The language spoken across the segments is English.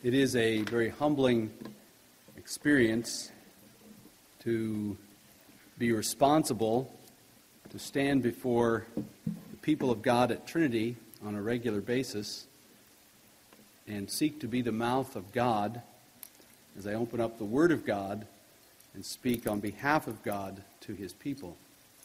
It is a very humbling experience to be responsible to stand before the people of God at Trinity on a regular basis and seek to be the mouth of God as I open up the Word of God and speak on behalf of God to His people.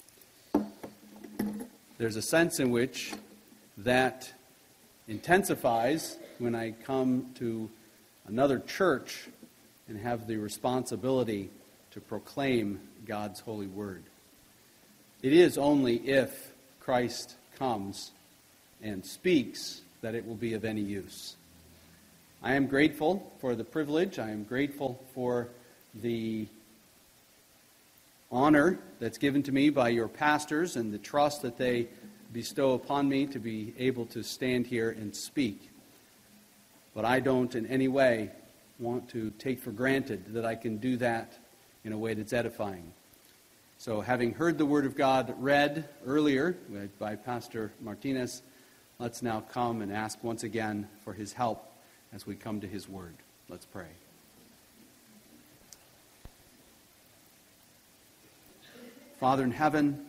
There's a sense in which that intensifies when I come to another church and have the responsibility to proclaim God's holy word. It is only if Christ comes and speaks that it will be of any use. I am grateful for the privilege. I am grateful for the honor that's given to me by your pastors and the trust that they bestow upon me to be able to stand here and speak. But I don't in any way want to take for granted that I can do that in a way that's edifying. So having heard the Word of God read earlier by Pastor Martinez, let's now come and ask once again for his help as we come to his Word. Let's pray. Father in heaven,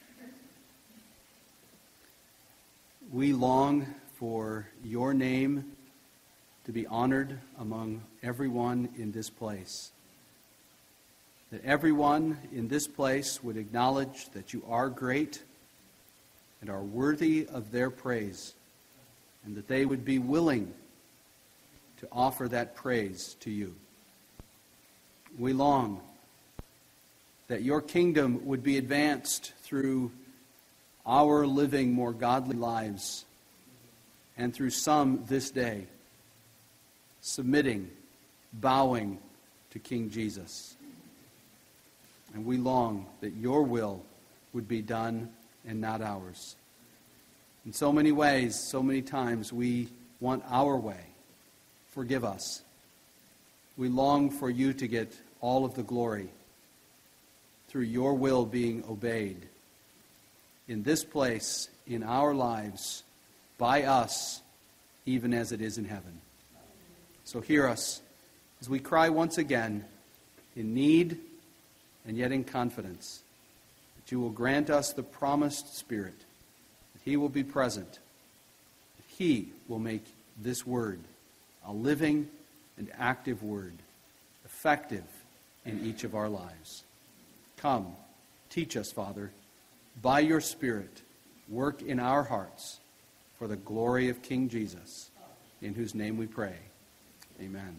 we long for your name to be honored among everyone in this place. That everyone in this place would acknowledge that you are great and are worthy of their praise, and that they would be willing to offer that praise to you. We long that your kingdom would be advanced through our living more godly lives, and through some this day submitting, bowing to King Jesus. And we long that your will would be done and not ours. In so many ways, so many times, we want our way. Forgive us. We long for you to get all of the glory through your will being obeyed in this place, in our lives, by us, even as it is in heaven. So hear us as we cry once again in need and yet in confidence that you will grant us the promised Spirit, that He will be present, that He will make this word a living and active word, effective in each of our lives. Come, teach us, Father, by your Spirit, work in our hearts for the glory of King Jesus, in whose name we pray. Amen.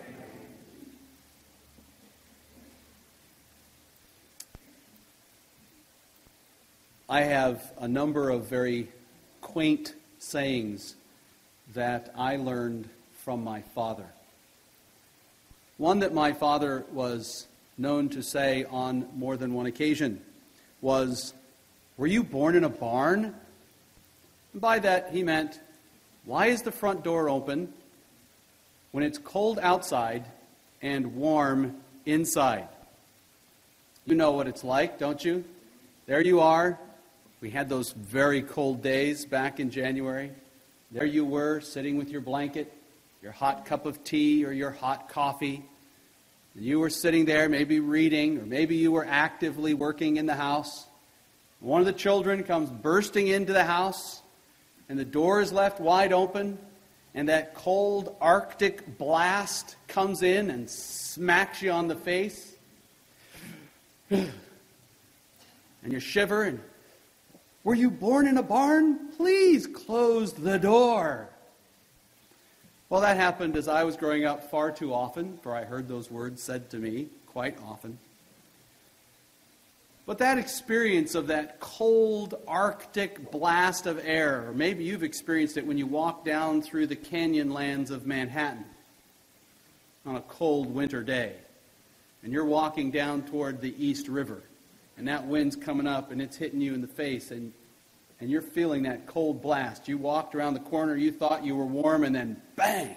I have a number of very quaint sayings that I learned from my father. One that my father was known to say on more than one occasion was, "Were you born in a barn?" And by that he meant, why is the front door open when it's cold outside and warm inside? You know what it's like, don't you? There you are. We had those very cold days back in January. There you were, sitting with your blanket, your hot cup of tea or your hot coffee. And you were sitting there, maybe reading, or maybe you were actively working in the house. One of the children comes bursting into the house, and the door is left wide open, and that cold Arctic blast comes in and smacks you on the face. And you shiver, and, "Were you born in a barn? Please close the door." Well, that happened as I was growing up far too often, for I heard those words said to me quite often. But that experience of that cold Arctic blast of air, or maybe you've experienced it when you walk down through the canyon lands of Manhattan on a cold winter day, and you're walking down toward the East River, and that wind's coming up and it's hitting you in the face, and you're feeling that cold blast. You walked around the corner, you thought you were warm, and then bang!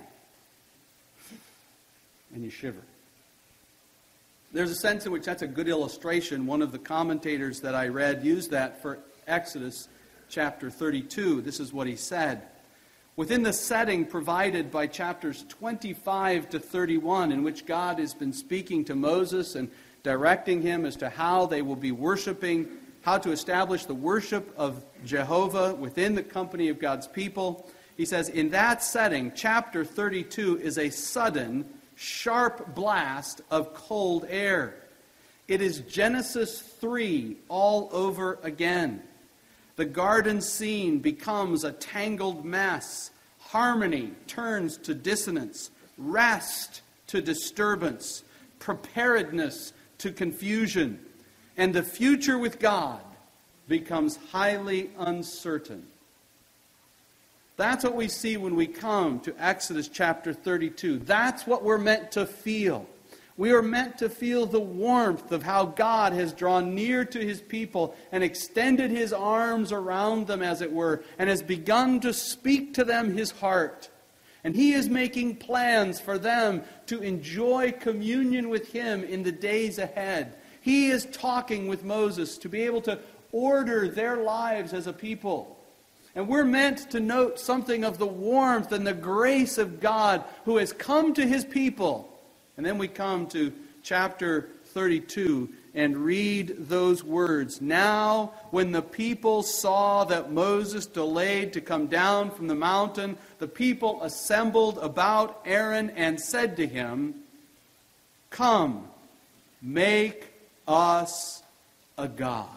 And you shiver. There's a sense in which that's a good illustration. One of the commentators that I read used that for Exodus chapter 32. This is what he said. Within the setting provided by chapters 25 to 31, in which God has been speaking to Moses and directing him as to how they will be worshiping, how to establish the worship of Jehovah within the company of God's people, he says, in that setting, chapter 32 is a sudden, sharp blast of cold air. It is Genesis 3 all over again. The garden scene becomes a tangled mess. Harmony turns to dissonance. Rest to disturbance. Preparedness to confusion. And the future with God becomes highly uncertain. That's what we see when we come to Exodus chapter 32. That's what we're meant to feel. We are meant to feel the warmth of how God has drawn near to His people and extended His arms around them, as it were, and has begun to speak to them His heart. And He is making plans for them to enjoy communion with Him in the days ahead. He is talking with Moses to be able to order their lives as a people. And we're meant to note something of the warmth and the grace of God who has come to His people. And then we come to chapter 32 and read those words. Now, when the people saw that Moses delayed to come down from the mountain, the people assembled about Aaron and said to him, "Come, make us a god."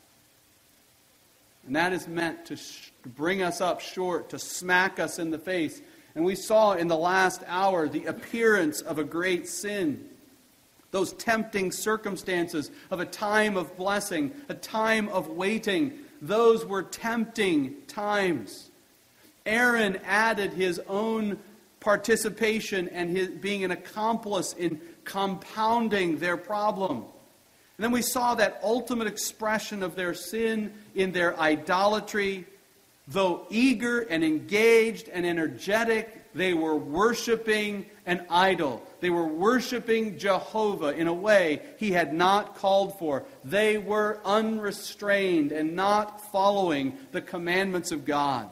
And that is meant to bring us up short, to smack us in the face. And we saw in the last hour the appearance of a great sin. Those tempting circumstances of a time of blessing, a time of waiting. Those were tempting times. Aaron added his own participation and his being an accomplice in compounding their problem. And then we saw that ultimate expression of their sin in their idolatry. Though eager and engaged and energetic, they were worshiping an idol. They were worshiping Jehovah in a way He had not called for. They were unrestrained and not following the commandments of God.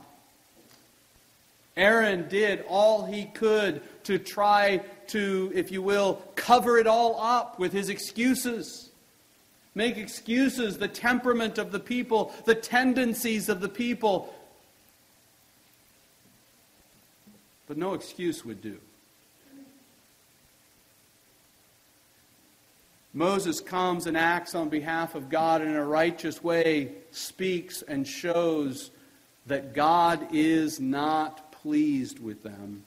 Aaron did all he could to try to, if you will, cover it all up with his excuses. Make excuses, the temperament of the people, the tendencies of the people. But no excuse would do. Moses comes and acts on behalf of God in a righteous way, speaks and shows that God is not pleased with them.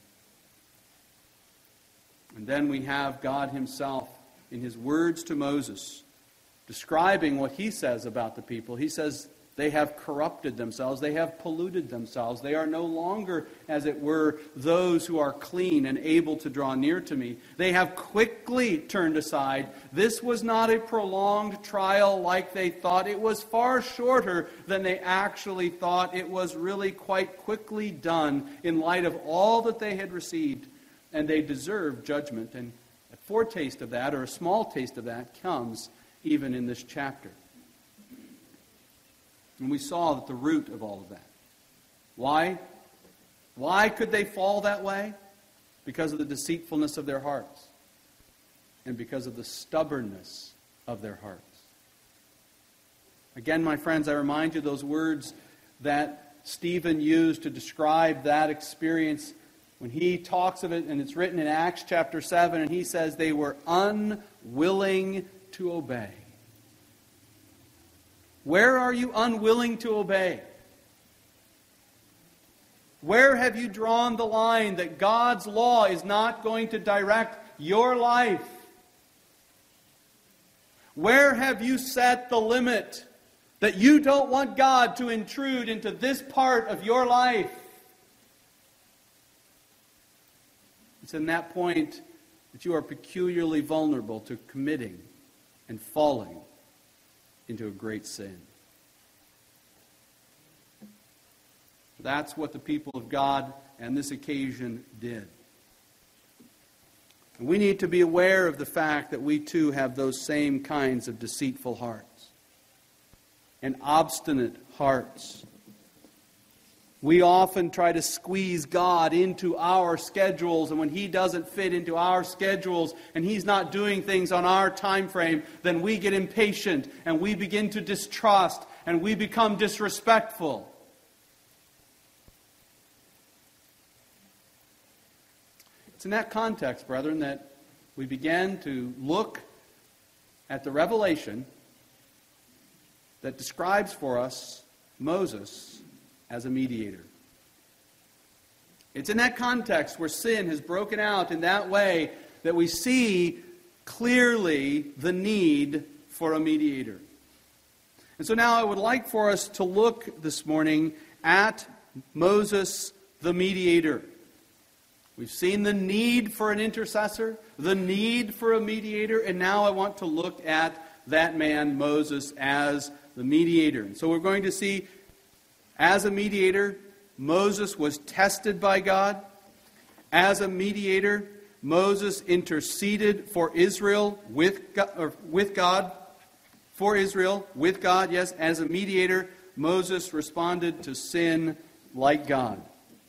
And then we have God Himself in His words to Moses, describing what He says about the people. He says, they have corrupted themselves. They have polluted themselves. They are no longer, as it were, those who are clean and able to draw near to me. They have quickly turned aside. This was not a prolonged trial like they thought. It was far shorter than they actually thought. It was really quite quickly done in light of all that they had received. And they deserve judgment. And a foretaste of that, or a small taste of that, comes even in this chapter. And we saw that the root of all of that. Why? Why could they fall that way? Because of the deceitfulness of their hearts. And because of the stubbornness of their hearts. Again, my friends, I remind you those words that Stephen used to describe that experience when he talks of it, and it's written in Acts chapter 7, and he says they were unwilling to obey. Where are you unwilling to obey? Where have you drawn the line that God's law is not going to direct your life? Where have you set the limit that you don't want God to intrude into this part of your life? It's in that point that you are peculiarly vulnerable to committing and falling into a great sin. That's what the people of God on this occasion did. And we need to be aware of the fact that we too have those same kinds of deceitful hearts and obstinate hearts. We often try to squeeze God into our schedules, and when He doesn't fit into our schedules and He's not doing things on our time frame, then we get impatient and we begin to distrust and we become disrespectful. It's in that context, brethren, that we begin to look at the revelation that describes for us Moses as a mediator. It's in that context where sin has broken out in that way that we see clearly the need for a mediator. And so now I would like for us to look this morning at Moses the mediator. We've seen the need for an intercessor, the need for a mediator, and now I want to look at that man, Moses, as the mediator. And so we're going to see, as a mediator, Moses was tested by God. As a mediator, Moses interceded for Israel with God. For Israel with God, yes. As a mediator, Moses responded to sin like God.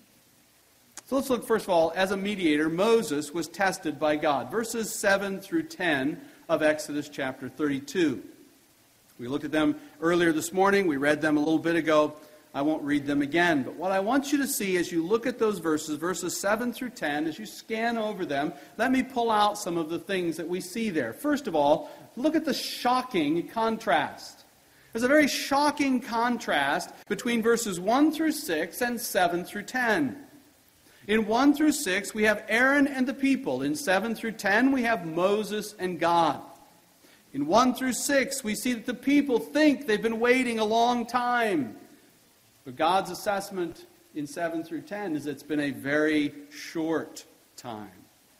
So let's look first of all, as a mediator, Moses was tested by God. Verses 7 through 10 of Exodus chapter 32. We looked at them earlier this morning. We read them a little bit ago. I won't read them again. But what I want you to see as you look at those verses 7 through 10, as you scan over them, let me pull out some of the things that we see there. First of all, look at the shocking contrast. There's a very shocking contrast between verses 1 through 6 and 7 through 10. In 1 through 6, we have Aaron and the people. In 7 through 10, we have Moses and God. In 1 through 6, we see that the people think they've been waiting a long time. But God's assessment in 7 through 10 is it's been a very short time.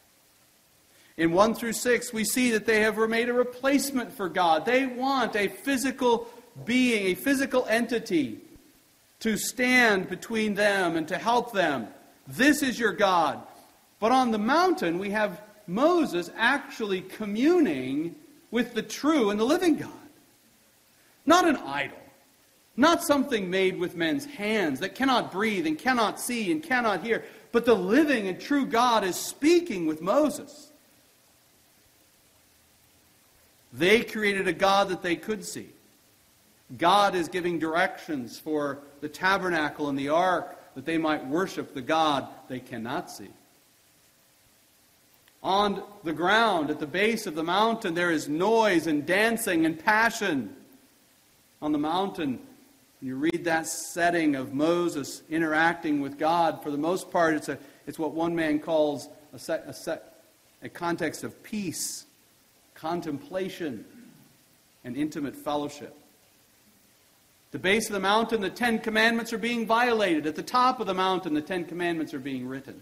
In 1 through 6, we see that they have made a replacement for God. They want a physical being, a physical entity to stand between them and to help them. This is your God. But on the mountain, we have Moses actually communing with the true and the living God. Not an idol. Not something made with men's hands that cannot breathe and cannot see and cannot hear. But the living and true God is speaking with Moses. They created a God that they could see. God is giving directions for the tabernacle and the ark that they might worship the God they cannot see. On the ground, at the base of the mountain, there is noise and dancing and passion. On the mountain, when you read that setting of Moses interacting with God, for the most part, it's what one man calls a context of peace, contemplation, and intimate fellowship. At the base of the mountain, the 10 Commandments are being violated. At the top of the mountain, the 10 Commandments are being written.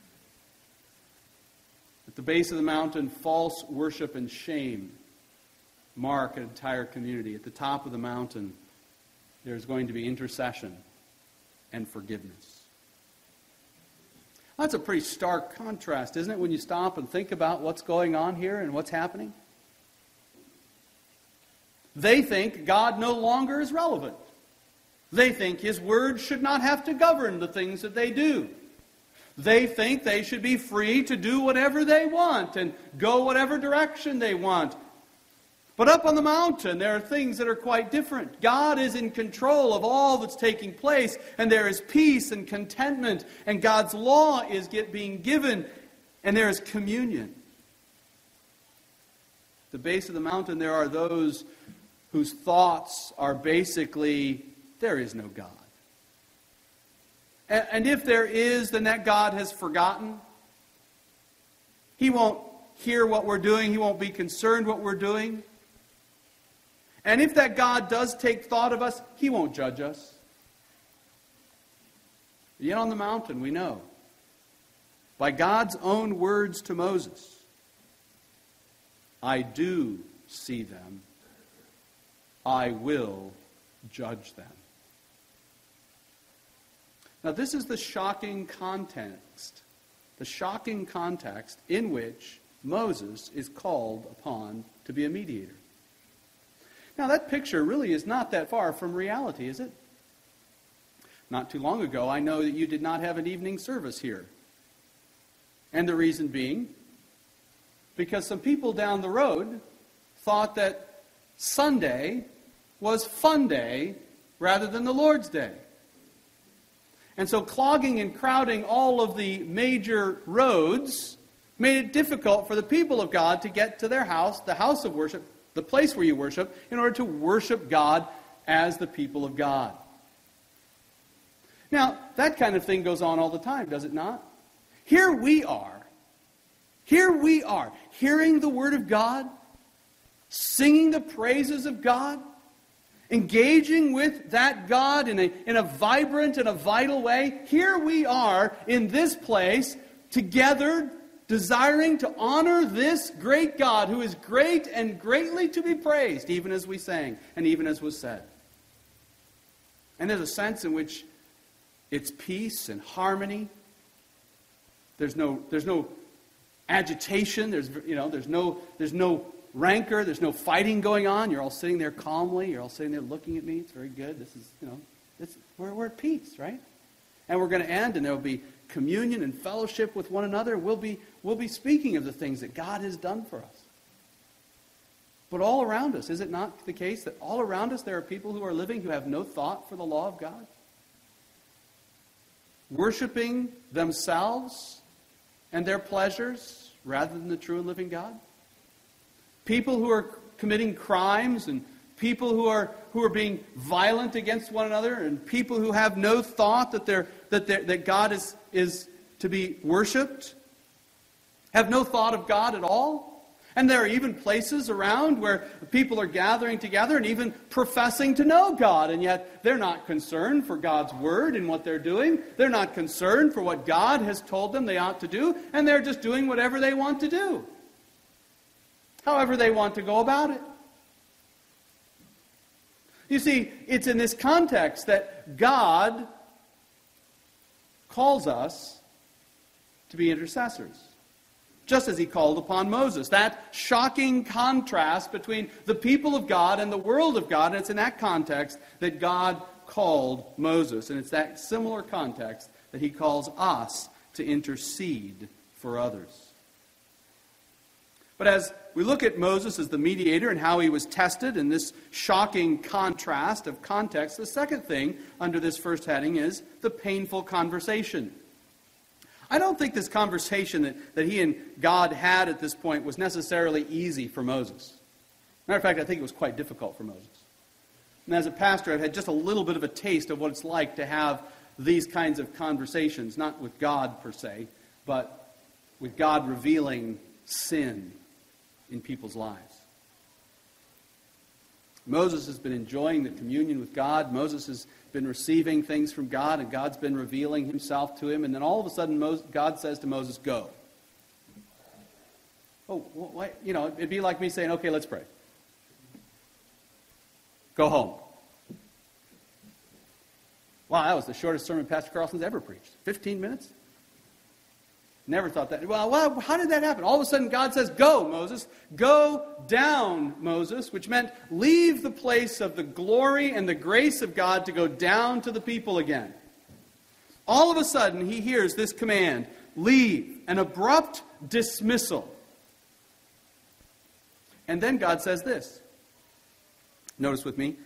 At the base of the mountain, false worship and shame mark an entire community. At the top of the mountain, there's going to be intercession and forgiveness. That's a pretty stark contrast, isn't it, when you stop and think about what's going on here and what's happening? They think God no longer is relevant. They think His Word should not have to govern the things that they do. They think they should be free to do whatever they want and go whatever direction they want. But up on the mountain, there are things that are quite different. God is in control of all that's taking place, and there is peace and contentment, and God's law is being given, and there is communion. At the base of the mountain, there are those whose thoughts are basically, there is no God. And if there is, then that God has forgotten. He won't hear what we're doing. He won't be concerned what we're doing. And if that God does take thought of us, He won't judge us. Yet on the mountain, we know, by God's own words to Moses, I do see them. I will judge them. Now, this is the shocking context in which Moses is called upon to be a mediator. Now, that picture really is not that far from reality, is it? not too long ago, I know that you did not have an evening service here. And the reason being, because some people down the road thought that Sunday was fun day rather than the Lord's Day. And so clogging and crowding all of the major roads made it difficult for the people of God to get to their house, the house of worship, the place where you worship, in order to worship God as the people of God. Now, that kind of thing goes on all the time, does it not? Here we are, hearing the Word of God, singing the praises of God, engaging with that God in a vibrant and a vital way. Here we are in this place, together, desiring to honor this great God who is great and greatly to be praised, even as we sang and even as was said. And there's a sense in which it's peace and harmony. There's no agitation. There's no rancor. There's no fighting going on. You're all sitting there calmly. You're all sitting there looking at me. It's very good. This is, we're at peace, right? And we're going to end, and there will be communion and fellowship with one another. We'll be speaking of the things that God has done for us. But all around us, is it not the case that all around us there are people who are living who have no thought for the law of God? Worshipping themselves and their pleasures rather than the true and living God? People who are committing crimes, and people who are being violent against one another, and people who have no thought that God is to be worshipped, have no thought of God at all. And there are even places around where people are gathering together and even professing to know God, and yet they're not concerned for God's word and what they're doing. They're not concerned for what God has told them they ought to do, and they're just doing whatever they want to do, however they want to go about it. You see, it's in this context that God calls us to be intercessors, just as he called upon Moses. That shocking contrast between the people of God and the world of God, and it's in that context that God called Moses. And it's that similar context that he calls us to intercede for others. But as we look at Moses as the mediator and how he was tested in this shocking contrast of context, the second thing under this first heading is the painful conversation. I don't think this conversation that he and God had at this point was necessarily easy for Moses. Matter of fact, I think it was quite difficult for Moses. And as a pastor, I've had just a little bit of a taste of what it's like to have these kinds of conversations, not with God per se, but with God revealing sin in people's lives. Moses has been enjoying the communion with God. Moses has been receiving things from God, and God's been revealing himself to him. And then all of a sudden, God says to Moses, go. Oh, it'd be like me saying, okay, let's pray. Go home. Wow, that was the shortest sermon Pastor Carlson's ever preached. 15 minutes? Never thought that. Well, how did that happen? All of a sudden God says, go, Moses. Go down, Moses, which meant leave the place of the glory and the grace of God to go down to the people again. All of a sudden he hears this command, leave, an abrupt dismissal. And then God says this. Notice with me.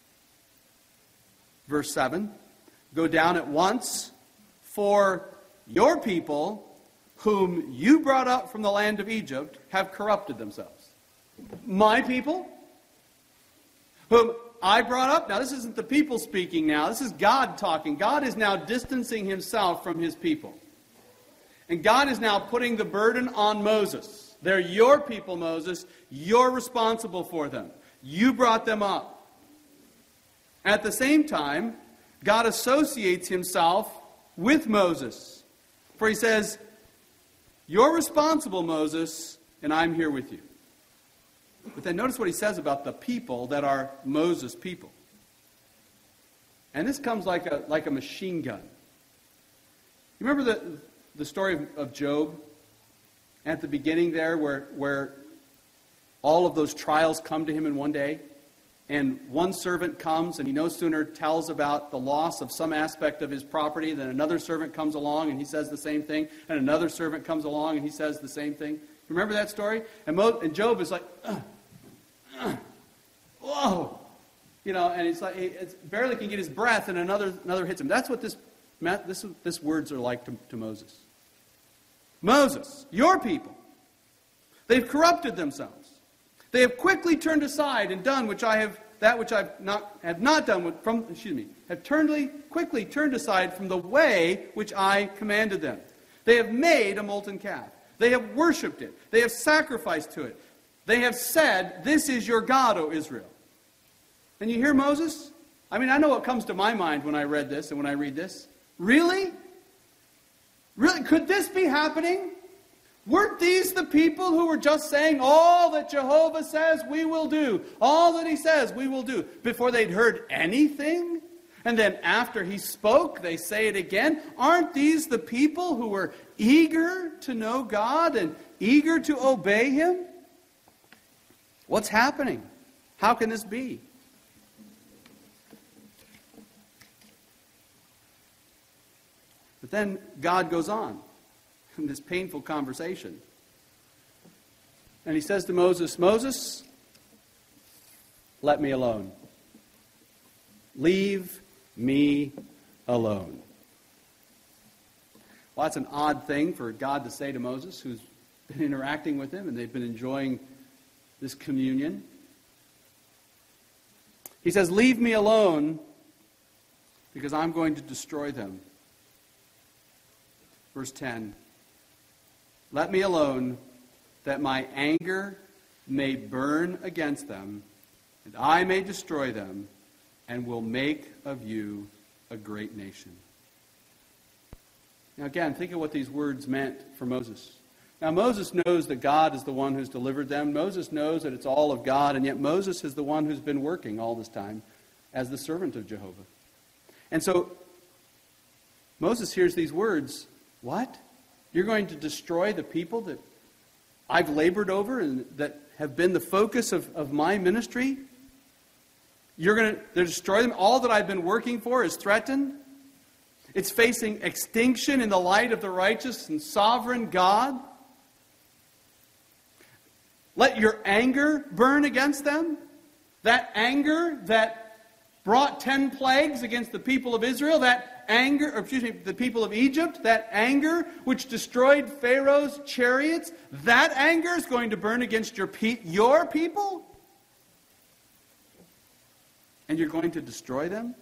Verse 7. Go down at once, for your people, whom you brought up from the land of Egypt, have corrupted themselves. My people, whom I brought up. Now, this isn't the people speaking now. This is God talking. God is now distancing himself from his people. And God is now putting the burden on Moses. They're your people, Moses. You're responsible for them. You brought them up. At the same time, God associates himself with Moses. For he says, you're responsible, Moses, and I'm here with you. But then notice what he says about the people that are Moses' people. And this comes like a machine gun. You remember the story of Job? At the beginning there where all of those trials come to him in one day? And one servant comes, and he no sooner tells about the loss of some aspect of his property than another servant comes along, and he says the same thing. And another servant comes along, and he says the same thing. Remember that story? And Job is like, whoa. And he's like, he barely can get his breath, and another hits him. That's what this words are like to Moses. Moses, your people, they've corrupted themselves. They have quickly turned aside and done quickly turned aside from the way which I commanded them. They have made a molten calf. They have worshipped it. They have sacrificed to it. They have said, "This is your God, O Israel." And you hear Moses? I know what comes to my mind when I read this and when I read this. Really? Really? Could this be happening? Weren't these the people who were just saying all that Jehovah says we will do, all that he says we will do, before they'd heard anything? And then after he spoke, they say it again. Aren't these the people who were eager to know God and eager to obey him? What's happening? How can this be? But then God goes on in this painful conversation. And he says to Moses, "Moses, let me alone. Leave me alone." Well, that's an odd thing for God to say to Moses, who's been interacting with him, and they've been enjoying this communion. He says, "Leave me alone, because I'm going to destroy them." Verse 10, "Let me alone, that my anger may burn against them, and I may destroy them, and will make of you a great nation." Now again, think of what these words meant for Moses. Now Moses knows that God is the one who's delivered them. Moses knows that it's all of God, and yet Moses is the one who's been working all this time as the servant of Jehovah. And so Moses hears these words. What? You're going to destroy the people that I've labored over and that have been the focus of my ministry? You're going to destroy them? All that I've been working for is threatened? It's facing extinction in the light of the righteous and sovereign God? Let your anger burn against them? That anger that brought 10 plagues against the people of Israel, the people of Egypt, that anger which destroyed Pharaoh's chariots, that anger is going to burn against your people? And you're going to destroy them?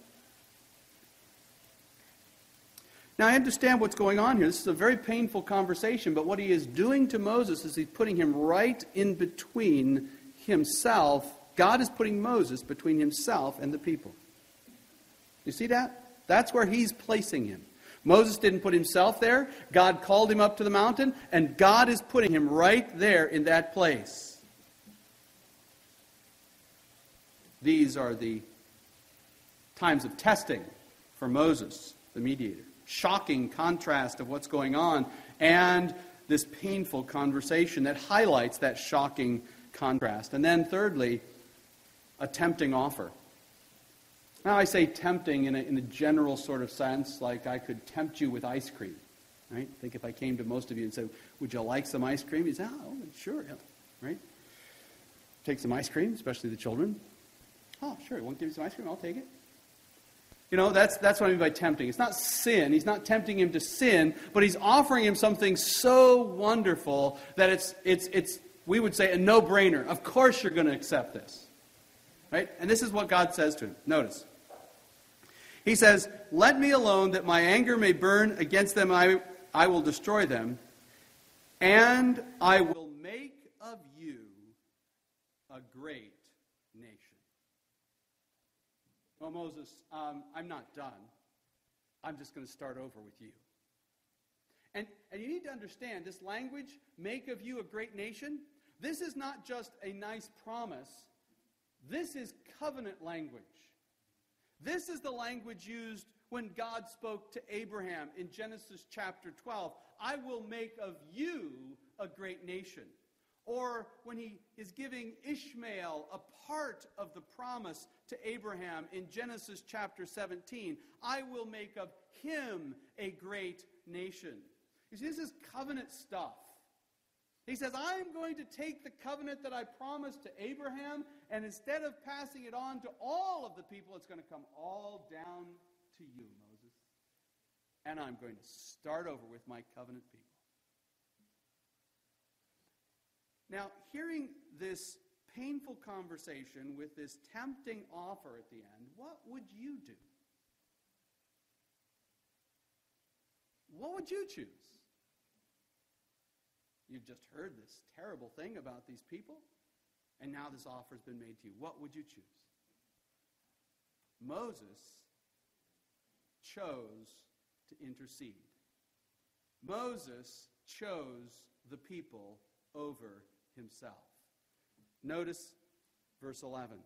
Now, I understand what's going on here. This is a very painful conversation, but what he is doing to Moses is he's putting him right in between himself. God is putting Moses between himself and the people. You see that? That's where he's placing him. Moses didn't put himself there. God called him up to the mountain, and God is putting him right there in that place. These are the times of testing for Moses, the mediator. Shocking contrast of what's going on, and this painful conversation that highlights that shocking contrast. And then thirdly, a tempting offer. Now I say tempting in a general sort of sense, like I could tempt you with ice cream. Right? Think if I came to most of you and said, "Would you like some ice cream?" You'd say, "Oh, sure." Yeah. Right? Take some ice cream, especially the children. "Oh, sure. You want to give me some ice cream? I'll take it." That's what I mean by tempting. It's not sin. He's not tempting him to sin, but he's offering him something so wonderful that it's we would say a no-brainer. Of course you're going to accept this. Right? And this is what God says to him. Notice. He says, "Let me alone, that my anger may burn against them. I will destroy them. And I will make of you a great nation." "Well, Moses, I'm not done. I'm just going to start over with you." And you need to understand, this language, "make of you a great nation," this is not just a nice promise. This is covenant language. This is the language used when God spoke to Abraham in Genesis chapter 12. "I will make of you a great nation." Or when he is giving Ishmael a part of the promise to Abraham in Genesis chapter 17, I will make of him a great nation. You see, this is covenant stuff. He says, I'm going to take the covenant that I promised to Abraham, and instead of passing it on to all of the people, it's going to come all down to you, Moses. And I'm going to start over with my covenant people. Now, hearing this painful conversation with this tempting offer at the end, what would you do? What would you choose? You've just heard this terrible thing about these people, and now this offer has been made to you. What would you choose? Moses chose to intercede. Moses chose the people over himself. Notice verse 11.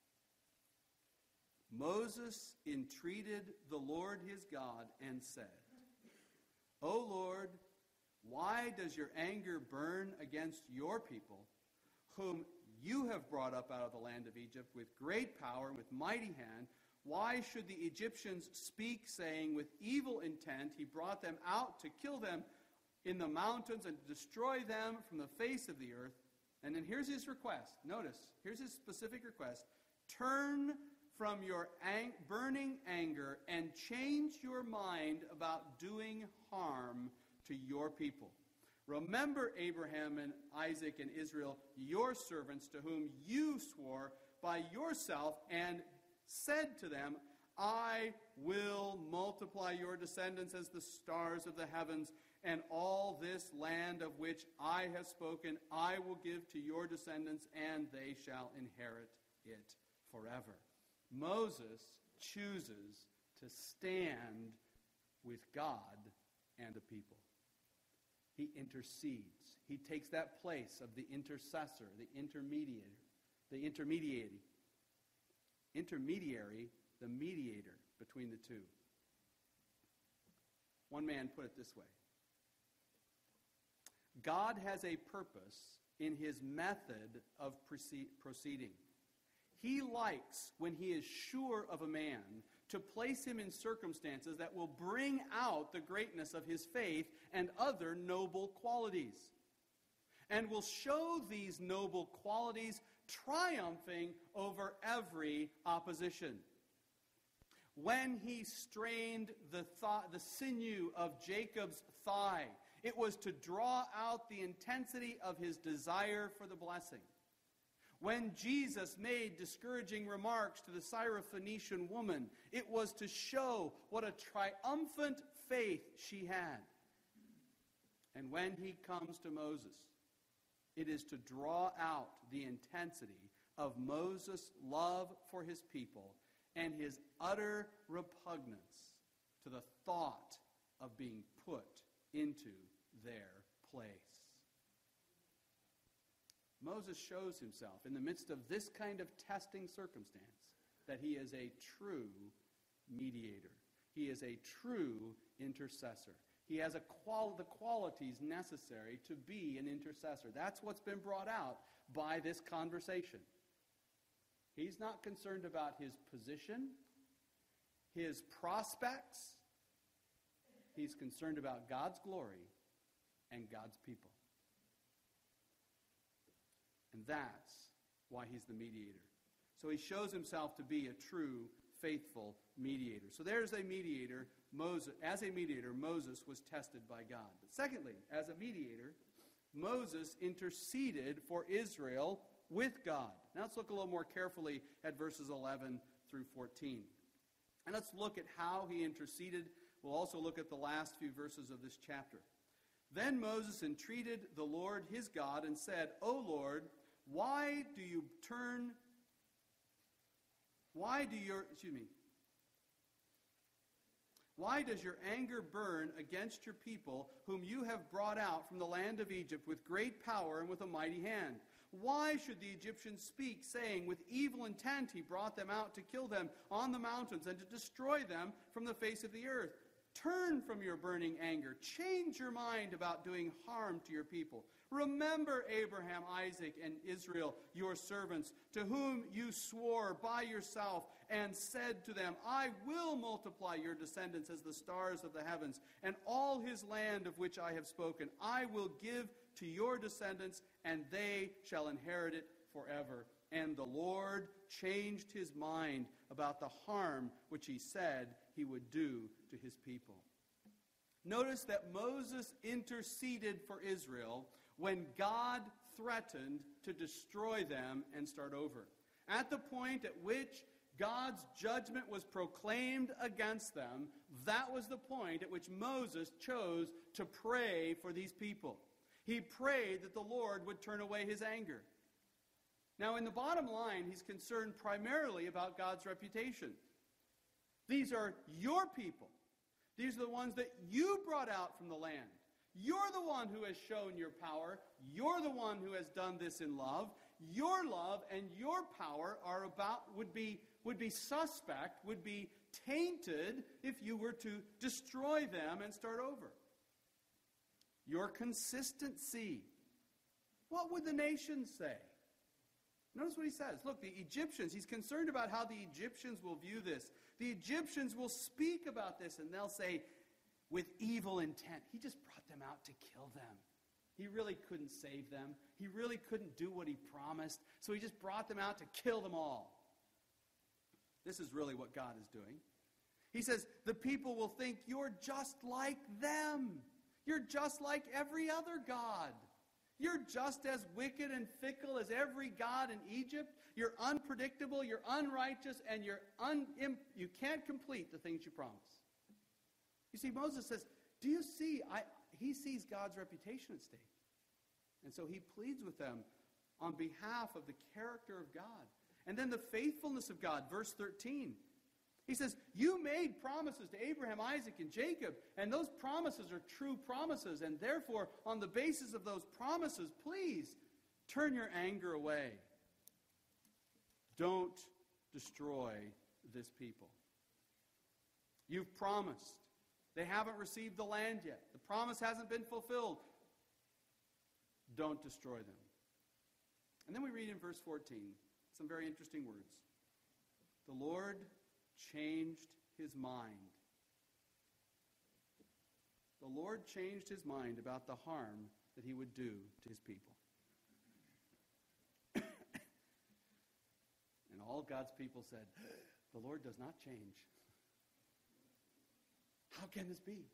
Moses entreated the Lord his God and said, O Lord, why does your anger burn against your people, whom you have brought up out of the land of Egypt with great power and with mighty hand? Why should the Egyptians speak, saying, with evil intent he brought them out to kill them in the mountains and to destroy them from the face of the earth? And then here's his request. Notice, here's his specific request. Turn from your burning anger and change your mind about doing harm to your people. Remember Abraham and Isaac and Israel, your servants, to whom you swore by yourself and said to them, I will multiply your descendants as the stars of the heavens, and all this land of which I have spoken I will give to your descendants, and they shall inherit it forever. Moses chooses to stand with God and the people. He intercedes. He takes that place of the intercessor, the intermediary, the mediator between the two. One man put it this way. God has a purpose in his method of proceeding. He likes, when he is sure of a man, to place him in circumstances that will bring out the greatness of his faith and other noble qualities, and will show these noble qualities triumphing over every opposition. When he strained the sinew of Jacob's thigh, it was to draw out the intensity of his desire for the blessing. When Jesus made discouraging remarks to the Syrophoenician woman, it was to show what a triumphant faith she had. And when he comes to Moses, it is to draw out the intensity of Moses' love for his people and his utter repugnance to the thought of being put into their place. Moses shows himself in the midst of this kind of testing circumstance that he is a true mediator. He is a true intercessor. He has the qualities necessary to be an intercessor. That's what's been brought out by this conversation. He's not concerned about his position, his prospects. He's concerned about God's glory and God's people. And that's why he's the mediator. So he shows himself to be a true, faithful mediator. So there's a mediator. As a mediator, Moses was tested by God. But secondly, as a mediator, Moses interceded for Israel with God. Now let's look a little more carefully at verses 11 through 14. And let's look at how he interceded. We'll also look at the last few verses of this chapter. Then Moses entreated the Lord his God and said, O Lord, why does your anger burn against your people, whom you have brought out from the land of Egypt with great power and with a mighty hand? Why should the Egyptians speak, saying, with evil intent he brought them out to kill them on the mountains and to destroy them from the face of the earth? Turn from your burning anger. Change your mind about doing harm to your people. Remember Abraham, Isaac, and Israel, your servants, to whom you swore by yourself and said to them, I will multiply your descendants as the stars of the heavens, and all his land of which I have spoken I will give to your descendants, and they shall inherit it forever. And the Lord changed his mind about the harm which he said he would do to his people. Notice that Moses interceded for Israel when God threatened to destroy them and start over. At the point at which God's judgment was proclaimed against them, that was the point at which Moses chose to pray for these people. He prayed that the Lord would turn away his anger. Now, in the bottom line, he's concerned primarily about God's reputation. These are your people. These are the ones that you brought out from the land. You're the one who has shown your power. You're the one who has done this in love. Your love and your power would be suspect, would be tainted if you were to destroy them and start over. Your consistency. What would the nations say? Notice what he says. Look, the Egyptians, he's concerned about how the Egyptians will view this. The Egyptians will speak about this and they'll say, with evil intent. He just brought them out to kill them. He really couldn't save them. He really couldn't do what he promised. So he just brought them out to kill them all. This is really what God is doing. He says, the people will think you're just like them. You're just like every other god. You're just as wicked and fickle as every god in Egypt. You're unpredictable, you're unrighteous, and you can't complete the things you promise. You see, Moses says, do you see? He sees God's reputation at stake. And so he pleads with them on behalf of the character of God. And then the faithfulness of God, verse 13. He says, you made promises to Abraham, Isaac, and Jacob, and those promises are true promises, and therefore, on the basis of those promises, please turn your anger away. Don't destroy this people. You've promised. They haven't received the land yet. The promise hasn't been fulfilled. Don't destroy them. And then we read in verse 14 some very interesting words. The Lord changed his mind. The Lord changed his mind about the harm that he would do to his people. And all God's people said, the Lord does not change. How can this be?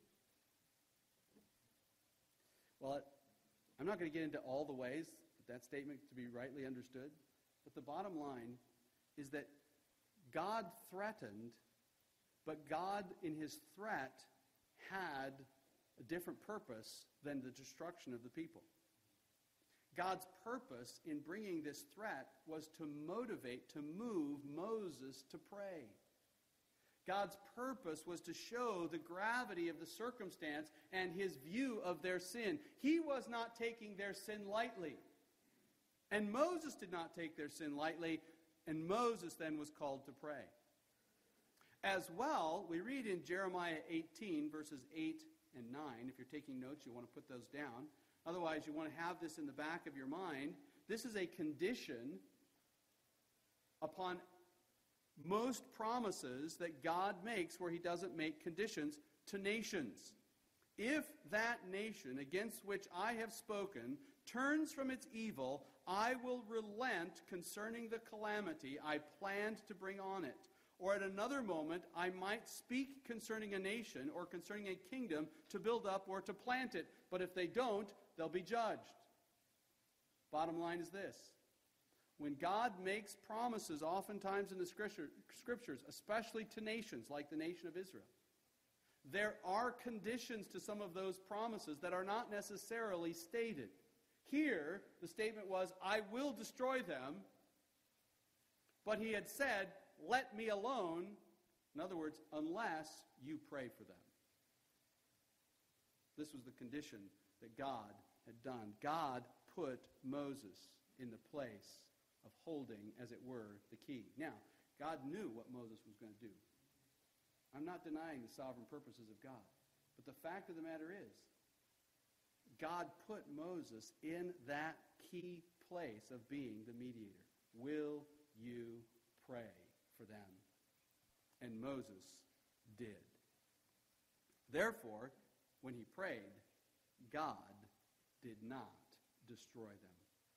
Well, I'm not going to get into all the ways that statement to be rightly understood, but the bottom line is that God threatened, but God in his threat had a different purpose than the destruction of the people. God's purpose in bringing this threat was to motivate, to move Moses to pray. God's purpose was to show the gravity of the circumstance and his view of their sin. He was not taking their sin lightly. And Moses did not take their sin lightly. And Moses then was called to pray. As well, we read in Jeremiah 18, verses 8 and 9. If you're taking notes, you want to put those down. Otherwise, you want to have this in the back of your mind. This is a condition upon most promises that God makes where he doesn't make conditions to nations. If that nation against which I have spoken turns from its evil, I will relent concerning the calamity I planned to bring on it. Or at another moment, I might speak concerning a nation or concerning a kingdom to build up or to plant it. But if they don't, they'll be judged. Bottom line is this. When God makes promises, oftentimes in the Scriptures, especially to nations like the nation of Israel, there are conditions to some of those promises that are not necessarily stated. Here, the statement was, I will destroy them, but he had said, let me alone. In other words, unless you pray for them. This was the condition that God had done. God put Moses in the place of holding, as it were, the key. Now, God knew what Moses was going to do. I'm not denying the sovereign purposes of God. But the fact of the matter is, God put Moses in that key place of being the mediator. Will you pray for them? And Moses did. Therefore, when he prayed, God did not destroy them.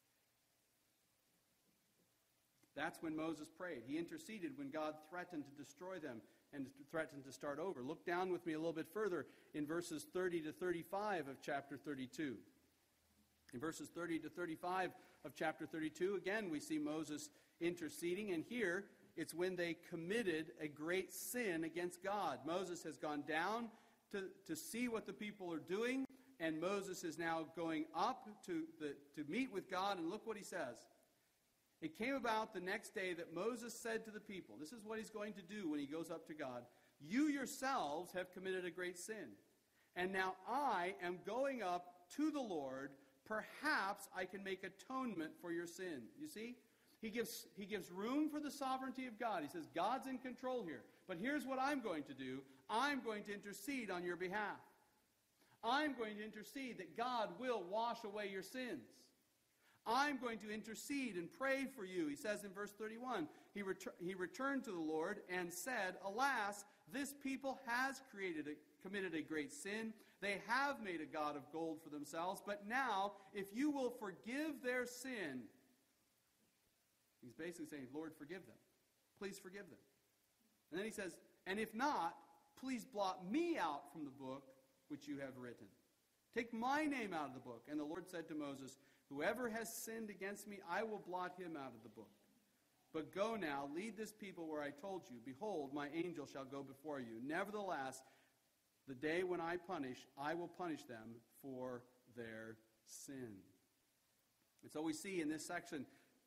That's when Moses prayed. He interceded when God threatened to destroy them and threatened to start over. Look down with me a little bit further in verses 30 to 35 of chapter 32. In verses 30 to 35 of chapter 32, again, we see Moses interceding. And here, it's when they committed a great sin against God. Moses has gone down to see what the people are doing. And Moses is now going up to meet with God. And look what he says. It came about the next day that Moses said to the people, this is what he's going to do when he goes up to God, you yourselves have committed a great sin. And now I am going up to the Lord. Perhaps I can make atonement for your sin. You see? He gives room for the sovereignty of God. He says, God's in control here. But here's what I'm going to do. I'm going to intercede on your behalf. I'm going to intercede that God will wash away your sins. I'm going to intercede and pray for you. He says in verse 31, he returned to the Lord and said, alas, this people has committed a great sin. They have made a god of gold for themselves. But now, if you will forgive their sin, he's basically saying, Lord, forgive them. Please forgive them. And then he says, and if not, please blot me out from the book which you have written. Take my name out of the book. And the Lord said to Moses, whoever has sinned against me, I will blot him out of the book. But go now, lead this people where I told you. Behold, my angel shall go before you. Nevertheless, the day when I will punish them for their sin. And so we see in this section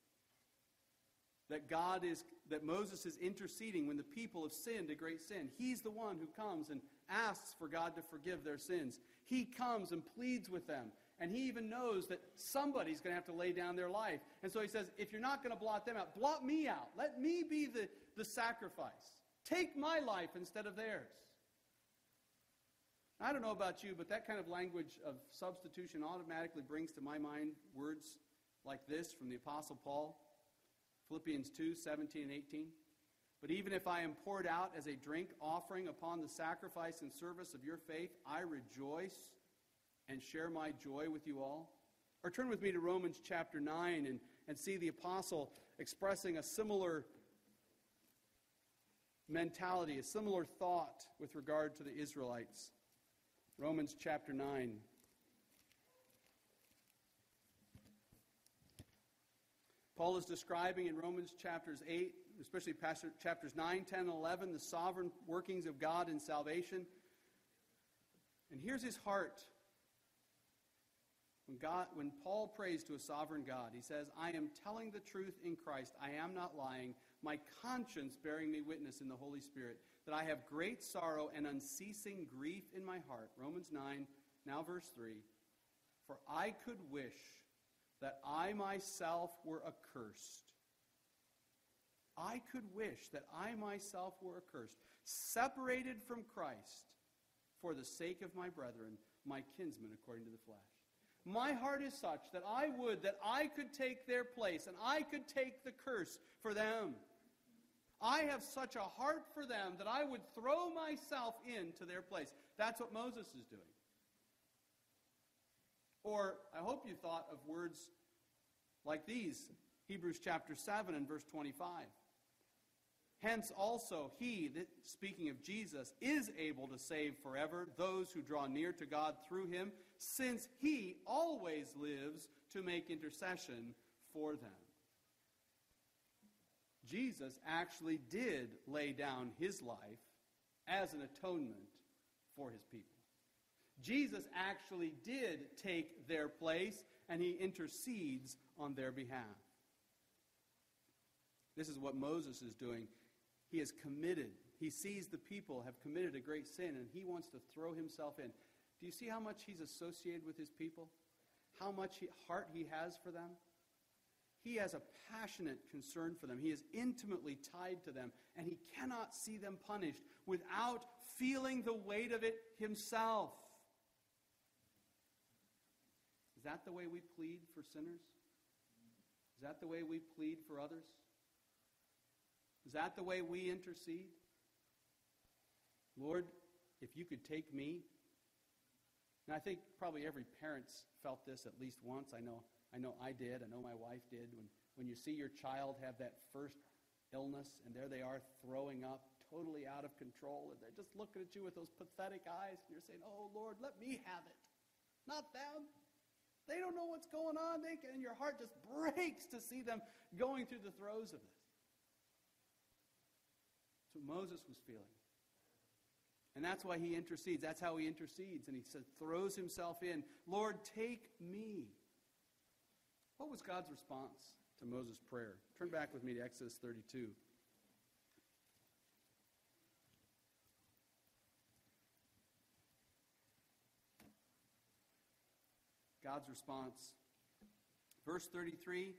that Moses is interceding when the people have sinned a great sin. He's the one who comes and asks for God to forgive their sins. He comes and pleads with them. And he even knows that somebody's going to have to lay down their life. And so he says, if you're not going to blot them out, blot me out. Let me be the sacrifice. Take my life instead of theirs. I don't know about you, but that kind of language of substitution automatically brings to my mind words like this from the Apostle Paul. Philippians 2, 17 and 18. But even if I am poured out as a drink offering upon the sacrifice and service of your faith, I rejoice and share my joy with you all. Or turn with me to Romans chapter 9 and see the apostle expressing a similar mentality, a similar thought with regard to the Israelites. Romans chapter 9. Paul is describing in Romans chapters 8, especially chapters 9, 10, and 11, the sovereign workings of God in salvation. And here's his heart. When Paul prays to a sovereign God, he says, I am telling the truth in Christ. I am not lying. My conscience bearing me witness in the Holy Spirit, that I have great sorrow and unceasing grief in my heart. Romans 9, now verse 3. For I could wish that I myself were accursed. I could wish that I myself were accursed, separated from Christ for the sake of my brethren, my kinsmen according to the flesh. My heart is such that I would that I could take their place and I could take the curse for them. I have such a heart for them that I would throw myself into their place. That's what Moses is doing. Or, I hope you thought of words like these. Hebrews chapter 7 and verse 25. Hence also he, speaking of Jesus, is able to save forever those who draw near to God through him, since he always lives to make intercession for them. Jesus actually did lay down his life as an atonement for his people. Jesus actually did take their place, and he intercedes on their behalf. This is what Moses is doing. He is committed. He sees the people have committed a great sin, and he wants to throw himself in. Do you see how much he's associated with his people? How much heart he has for them? He has a passionate concern for them. He is intimately tied to them, and he cannot see them punished without feeling the weight of it himself. that the way we plead for sinners? Is that the way we plead for others? Is that the way we intercede? Lord, if you could take me. And I think probably every parent's felt this at least once. I know I did. I know my wife did. When you see your child have that first illness, and there they are throwing up, totally out of control, and they're just looking at you with those pathetic eyes, and you're saying, oh, Lord, let me have it, not them. They don't know what's going on, and your heart just breaks to see them going through the throes of this. That's what Moses was feeling. And that's why he intercedes. That's how he intercedes. And he throws himself in. Lord, take me. What was God's response to Moses' prayer? Turn back with me to Exodus 32. God's response. Verse 33.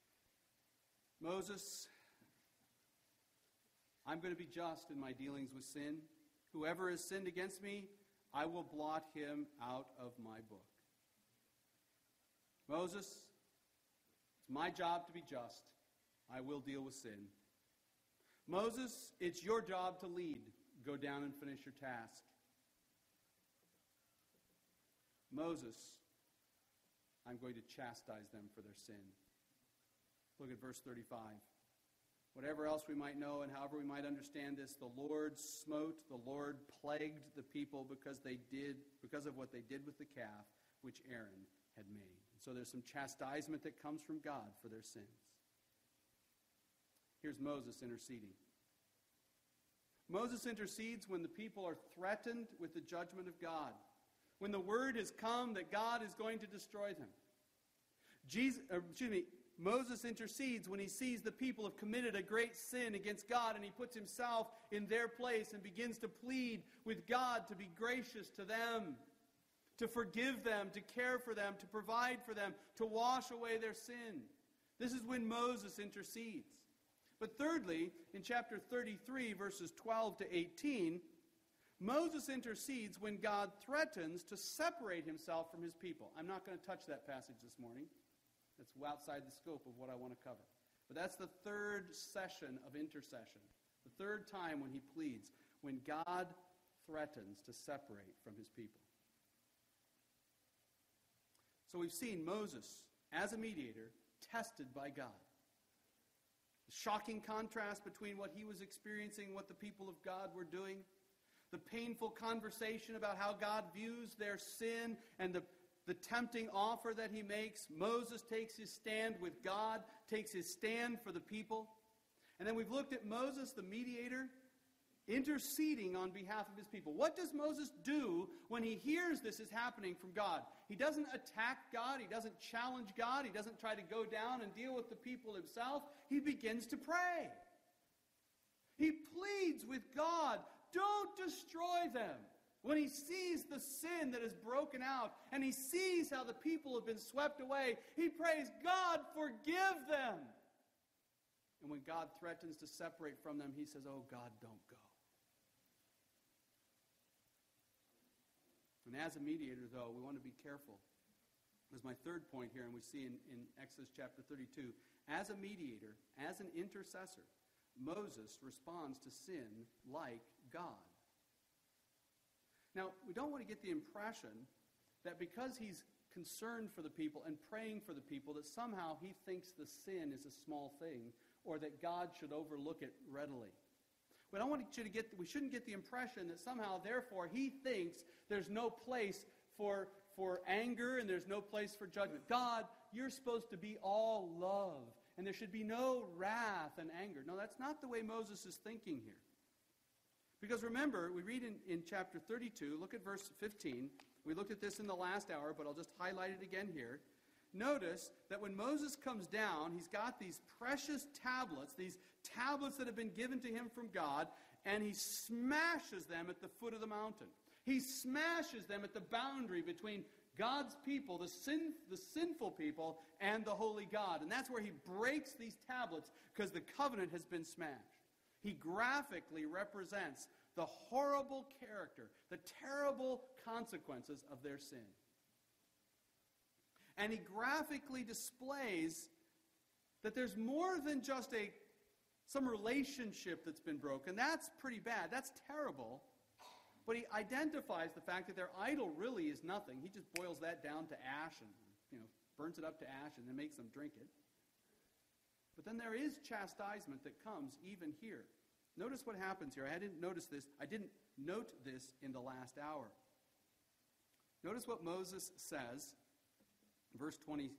Moses, I'm going to be just in my dealings with sin. Whoever has sinned against me, I will blot him out of my book. Moses, it's my job to be just. I will deal with sin. Moses, it's your job to lead. Go down and finish your task. Moses, I'm going to chastise them for their sin. Look at verse 35. Whatever else we might know and however we might understand this, the Lord smote, the Lord plagued the people because of what they did with the calf which Aaron had made. And so there's some chastisement that comes from God for their sins. Here's Moses interceding. Moses intercedes when the people are threatened with the judgment of God. When the word has come that God is going to destroy them. Moses intercedes when he sees the people have committed a great sin against God, and he puts himself in their place and begins to plead with God to be gracious to them, to forgive them, to care for them, to provide for them, to wash away their sin. This is when Moses intercedes. But thirdly, in chapter 33, verses 12 to 18, Moses intercedes when God threatens to separate himself from his people. I'm not going to touch that passage this morning. That's outside the scope of what I want to cover. But that's the third session of intercession. The third time when he pleads, when God threatens to separate from his people. So we've seen Moses, as a mediator, tested by God. The shocking contrast between what he was experiencing and what the people of God were doing. The painful conversation about how God views their sin and the tempting offer that he makes. Moses takes his stand with God, takes his stand for the people. And then we've looked at Moses, the mediator, interceding on behalf of his people. What does Moses do when he hears this is happening from God? He doesn't attack God. He doesn't challenge God. He doesn't try to go down and deal with the people himself. He begins to pray. He pleads with God, don't destroy them. When he sees the sin that is broken out and he sees how the people have been swept away, he prays, God, forgive them. And when God threatens to separate from them, he says, oh, God, don't go. And as a mediator, though, we want to be careful. There's my third point here, and we see in Exodus chapter 32. As a mediator, as an intercessor, Moses responds to sin like God. Now, we don't want to get the impression that because he's concerned for the people and praying for the people, that somehow he thinks the sin is a small thing or that God should overlook it readily. We shouldn't get the impression that somehow, therefore, he thinks there's no place for anger and there's no place for judgment. God, you're supposed to be all love, and there should be no wrath and anger. No, that's not the way Moses is thinking here. Because remember, we read in chapter 32, look at verse 15. We looked at this in the last hour, but I'll just highlight it again here. Notice that when Moses comes down, he's got these precious tablets, these tablets that have been given to him from God, and he smashes them at the foot of the mountain. He smashes them at the boundary between God's people, the sinful people, and the holy God. And that's where he breaks these tablets because the covenant has been smashed. He graphically represents the horrible character, the terrible consequences of their sin. And he graphically displays that there's more than just some relationship that's been broken. That's pretty bad. That's terrible. But he identifies the fact that their idol really is nothing. He just boils that down to ash and burns it up to ash and then makes them drink it. But then there is chastisement that comes even here. Notice what happens here. I didn't note this in the last hour. Notice what Moses says in verse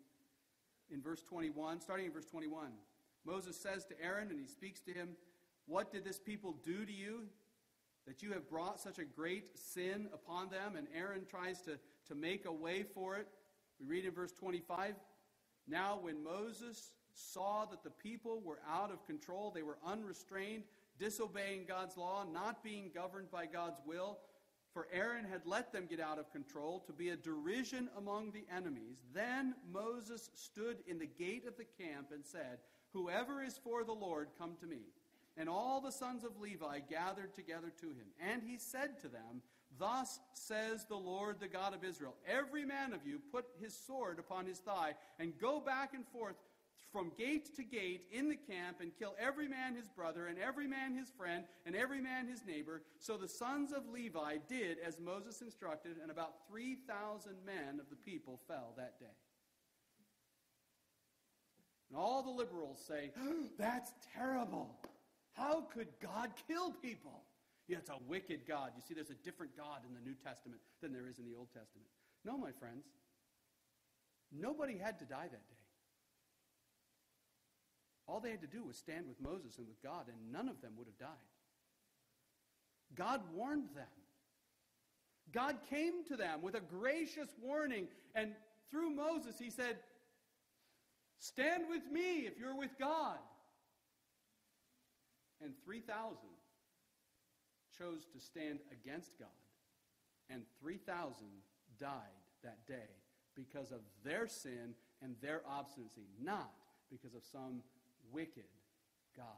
21, starting in verse 21. Moses says to Aaron, and he speaks to him, "What did this people do to you, that you have brought such a great sin upon them?" And Aaron tries to make a way for it. We read in verse 25, "Now when Moses saw that the people were out of control, they were unrestrained, disobeying God's law, not being governed by God's will, for Aaron had let them get out of control to be a derision among the enemies. Then Moses stood in the gate of the camp and said, 'Whoever is for the Lord, come to me.' And all the sons of Levi gathered together to him. And he said to them, 'Thus says the Lord, the God of Israel, every man of you put his sword upon his thigh and go back and forth from gate to gate in the camp and kill every man his brother and every man his friend and every man his neighbor.' So the sons of Levi did as Moses instructed, and about 3,000 men of the people fell that day." And all the liberals say, "That's terrible. How could God kill people? Yeah, it's a wicked God." You see, there's a different God in the New Testament than there is in the Old Testament. No, my friends. Nobody had to die that day. All they had to do was stand with Moses and with God, and none of them would have died. God warned them. God came to them with a gracious warning, and through Moses he said, "Stand with me if you're with God." And 3,000 chose to stand against God, and 3,000 died that day because of their sin and their obstinacy, not because of some wicked God.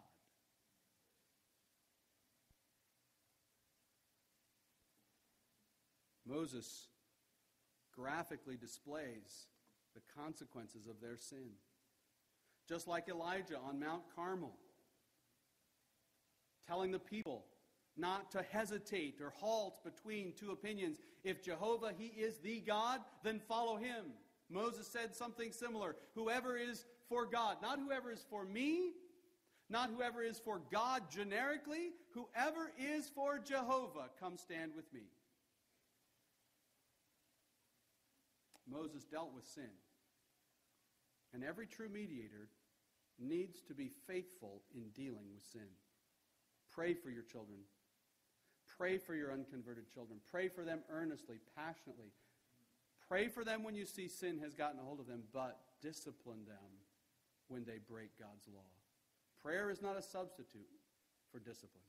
Moses graphically displays the consequences of their sin. Just like Elijah on Mount Carmel, telling the people not to hesitate or halt between two opinions. If Jehovah, he is the God, then follow him. Moses said something similar. Whoever is for God, not whoever is for me, not whoever is for God generically, whoever is for Jehovah, come stand with me. Moses dealt with sin. And every true mediator needs to be faithful in dealing with sin. Pray for your children. Pray for your unconverted children. Pray for them earnestly, passionately. Pray for them when you see sin has gotten a hold of them, but discipline them when they break God's law. Prayer is not a substitute for discipline.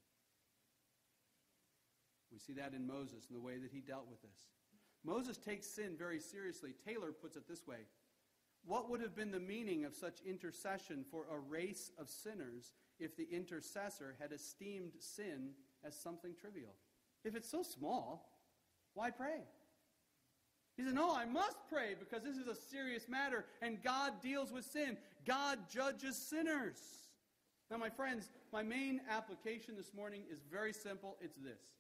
We see that in Moses and the way that he dealt with this. Moses takes sin very seriously. Taylor puts it this way: what would have been the meaning of such intercession for a race of sinners if the intercessor had esteemed sin as something trivial? If it's so small, why pray? He said, no, I must pray because this is a serious matter and God deals with sin. God judges sinners. Now, my friends, my main application this morning is very simple. It's this.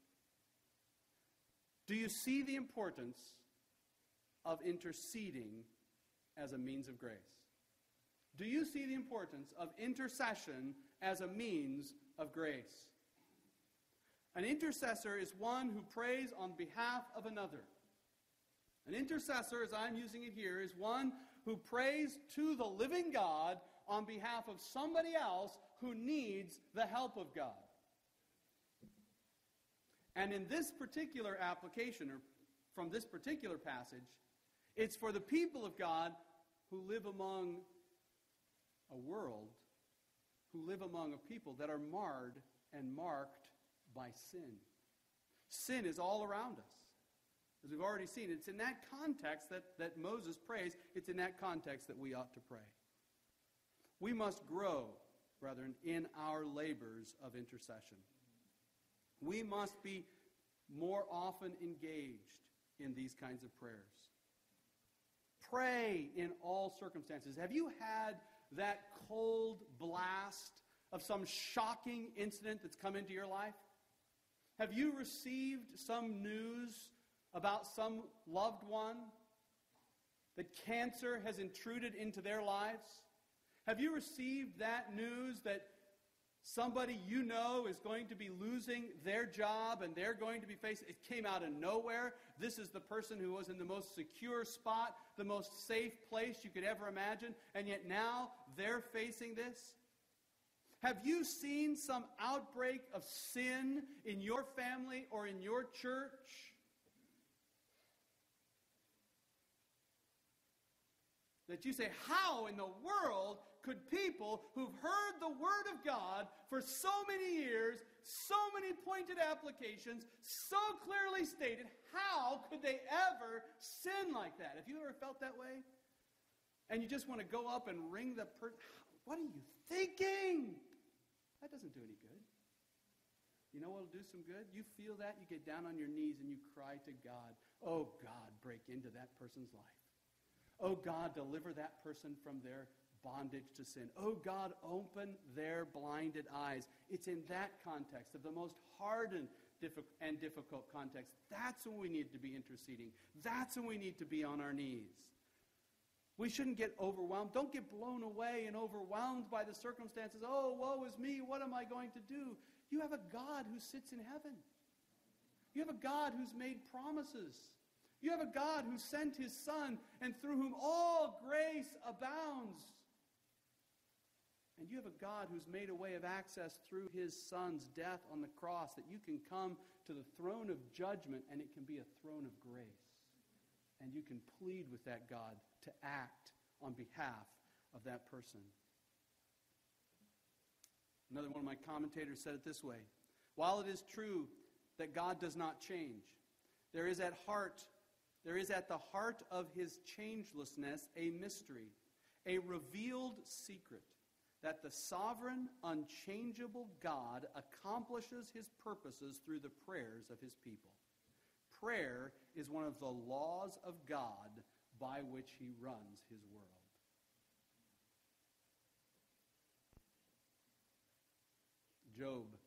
Do you see the importance of interceding as a means of grace? Do you see the importance of intercession as a means of grace? An intercessor is one who prays on behalf of another. An intercessor, as I'm using it here, is one who prays to the living God on behalf of somebody else who needs the help of God. And in this particular application, or from this particular passage, it's for the people of God who live among a world, who live among a people that are marred and marked by sin. Sin is all around us. As we've already seen, it's in that context that Moses prays. It's in that context that we ought to pray. We must grow, brethren, in our labors of intercession. We must be more often engaged in these kinds of prayers. Pray in all circumstances. Have you had that cold blast of some shocking incident that's come into your life? Have you received some news about some loved one that cancer has intruded into their lives? Have you received that news that somebody you know is going to be losing their job and they're going to be facing... It came out of nowhere. This is the person who was in the most secure spot, the most safe place you could ever imagine, and yet now they're facing this? Have you seen some outbreak of sin in your family or in your church? That you say, how in the world could people who've heard the Word of God for so many years, so many pointed applications, so clearly stated, how could they ever sin like that? Have you ever felt that way? And you just want to go up and ring the person. What are you thinking? That doesn't do any good. You know what will do some good? You feel that, you get down on your knees and you cry to God. Oh God, break into that person's life. Oh God, deliver that person from their bondage to sin. Oh God, open their blinded eyes. It's in that context, of the most hardened and difficult context. That's when we need to be interceding. That's when we need to be on our knees. We shouldn't get overwhelmed. Don't get blown away and overwhelmed by the circumstances. Oh, woe is me. What am I going to do? You have a God who sits in heaven. You have a God who's made promises. You have a God who sent His Son and through whom all grace abounds. And you have a God who's made a way of access through His Son's death on the cross, that you can come to the throne of judgment and it can be a throne of grace. And you can plead with that God to act on behalf of that person. Another one of my commentators said it this way: while it is true that God does not change, there is at the heart of His changelessness a mystery, a revealed secret, that the sovereign, unchangeable God accomplishes His purposes through the prayers of His people. Prayer is one of the laws of God by which He runs His world. Job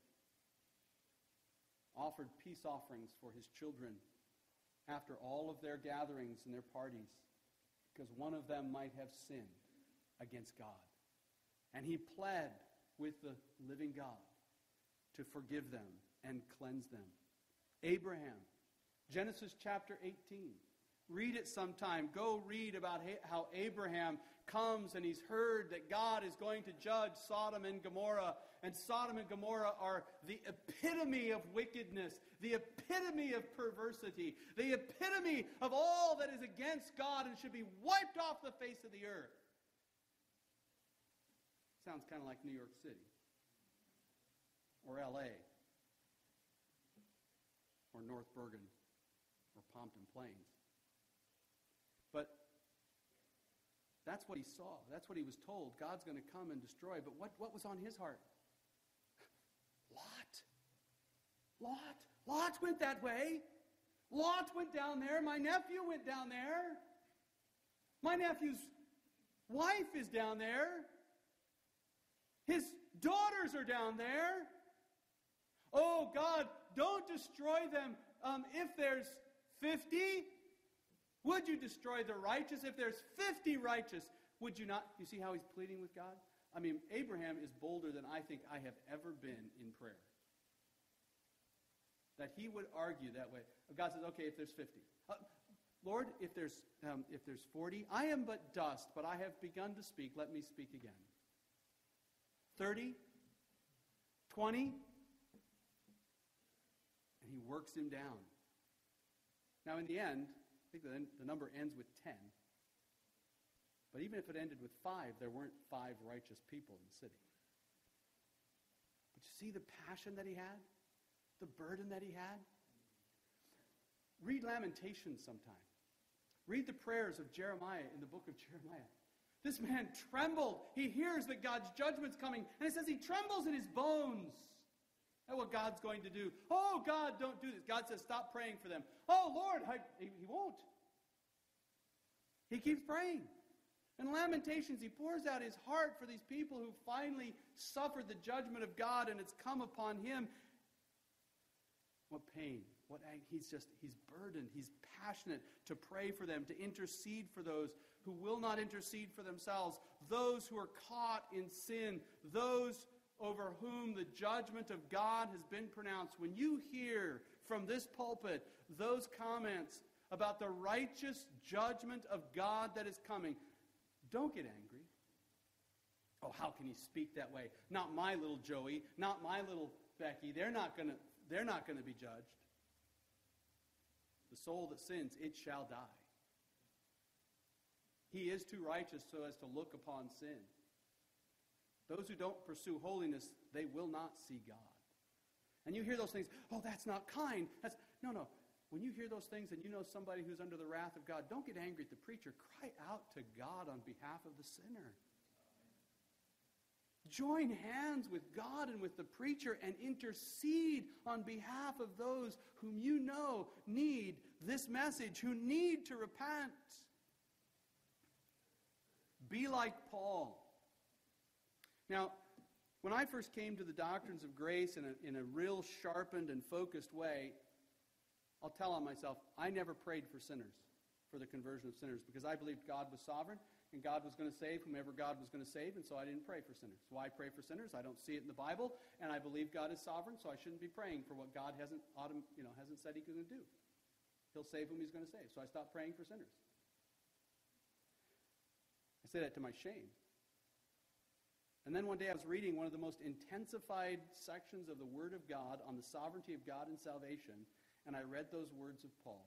offered peace offerings for his children after all of their gatherings and their parties, because one of them might have sinned against God. And he pled with the living God to forgive them and cleanse them. Abraham, Genesis chapter 18. Read it sometime. Go read about how Abraham comes and he's heard that God is going to judge Sodom and Gomorrah. And Sodom and Gomorrah are the epitome of wickedness, the epitome of perversity, the epitome of all that is against God and should be wiped off the face of the earth. Sounds kind of like New York City, or L.A., or North Bergen, or Pompton Plains. But that's what he saw. That's what he was told. God's going to come and destroy. But what was on his heart? Lot. Lot went that way. Lot went down there. My nephew went down there. My nephew's wife is down there. His daughters are down there. Oh, God, don't destroy them if there's 50. Would you destroy the righteous? If there's 50 righteous, would you not? You see how he's pleading with God? I mean, Abraham is bolder than I think I have ever been in prayer. That he would argue that way. God says, okay, if there's 50. Lord, if there's 40, I am but dust, but I have begun to speak. Let me speak again. 30? 20? And he works him down. Now, in the end, I think the number ends with 10. But even if it ended with 5, there weren't 5 righteous people in the city. But you see the passion that he had? The burden that he had? Read Lamentations sometime. Read the prayers of Jeremiah in the book of Jeremiah. This man trembled. He hears that God's judgment's coming. And it says he trembles in his bones. That's what God's going to do. Oh, God, don't do this. God says, stop praying for them. Oh, Lord, he won't. He keeps praying. In Lamentations, he pours out his heart for these people who finally suffered the judgment of God and it's come upon him. What pain, what angst. He's burdened, he's passionate to pray for them, to intercede for those who will not intercede for themselves, those who are caught in sin, those over whom the judgment of God has been pronounced. When you hear from this pulpit those comments about the righteous judgment of God that is coming, don't get angry. Oh, how can he speak that way? Not my little Joey, not my little Becky. They're not going to be judged. The soul that sins, it shall die. He is too righteous so as to look upon sin. Those who don't pursue holiness, they will not see God. And you hear those things, oh, that's not kind. No. When you hear those things and you know somebody who's under the wrath of God, don't get angry at the preacher. Cry out to God on behalf of the sinner. Join hands with God and with the preacher and intercede on behalf of those whom you know need this message, who need to repent. Be like Paul. Now, when I first came to the doctrines of grace in a real sharpened and focused way, I'll tell on myself, I never prayed for sinners, for the conversion of sinners, because I believed God was sovereign and God was going to save whomever God was going to save, and so I didn't pray for sinners. Why pray for sinners? I don't see it in the Bible, and I believe God is sovereign, so I shouldn't be praying for what God hasn't said He's going to do. He'll save whom He's going to save, so I stopped praying for sinners. I say that to my shame. And then one day I was reading one of the most intensified sections of the Word of God on the sovereignty of God and salvation, and I read those words of Paul.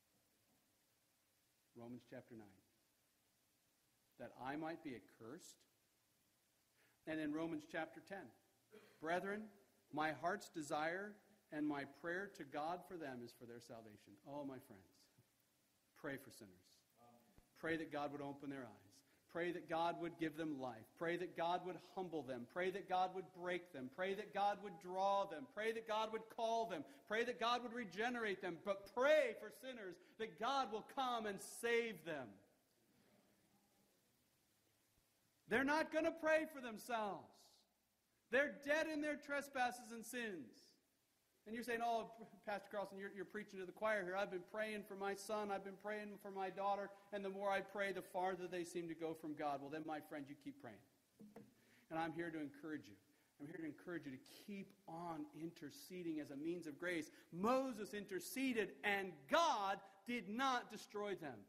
Romans chapter 9. That I might be accursed. And in Romans chapter 10. Brethren, my heart's desire and my prayer to God for them is for their salvation. Oh, my friends, pray for sinners. Pray that God would open their eyes. Pray that God would give them life. Pray that God would humble them. Pray that God would break them. Pray that God would draw them. Pray that God would call them. Pray that God would regenerate them. But pray for sinners that God will come and save them. They're not going to pray for themselves. They're dead in their trespasses and sins. And you're saying, oh, Pastor Carlson, you're preaching to the choir here. I've been praying for my son. I've been praying for my daughter. And the more I pray, the farther they seem to go from God. Well, then, my friend, you keep praying. And I'm here to encourage you. I'm here to encourage you to keep on interceding as a means of grace. Moses interceded, and God did not destroy them.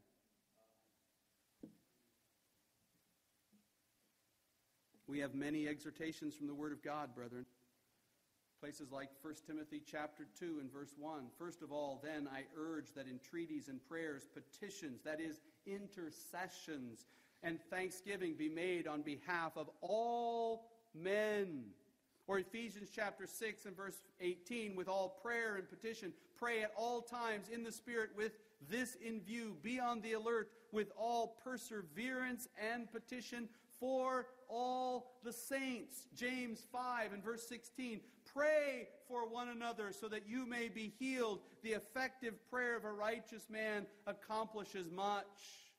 We have many exhortations from the Word of God, brethren. Places like 1 Timothy chapter 2 and verse 1. First of all, then, I urge that entreaties and prayers, petitions, that is, intercessions, and thanksgiving be made on behalf of all men. Or Ephesians chapter 6 and verse 18, with all prayer and petition, pray at all times in the Spirit with this in view. Be on the alert with all perseverance and petition for all the saints. James 5 and verse 16, pray for one another so that you may be healed. The effective prayer of a righteous man accomplishes much.